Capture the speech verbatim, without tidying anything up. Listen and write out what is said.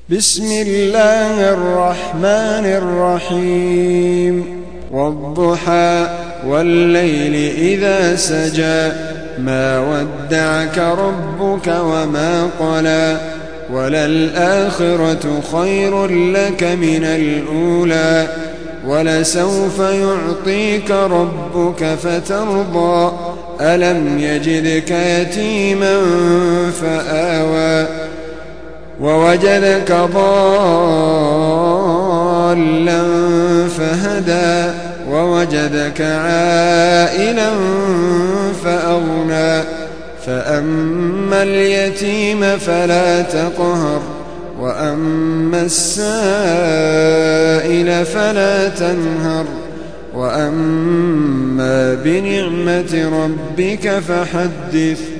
بسم الله الرحمن الرحيم والضحى والليل إذا سجى ما ودعك ربك وما قلى وللآخرة خير لك من الأولى ولسوف يعطيك ربك فترضى ألم يجدك يتيما فآوى ووجدك ضالا فهدى ووجدك عائلا فأغنى فأما اليتيم فلا تقهر وأما السائل فلا تنهر وأما بنعمة ربك فحدث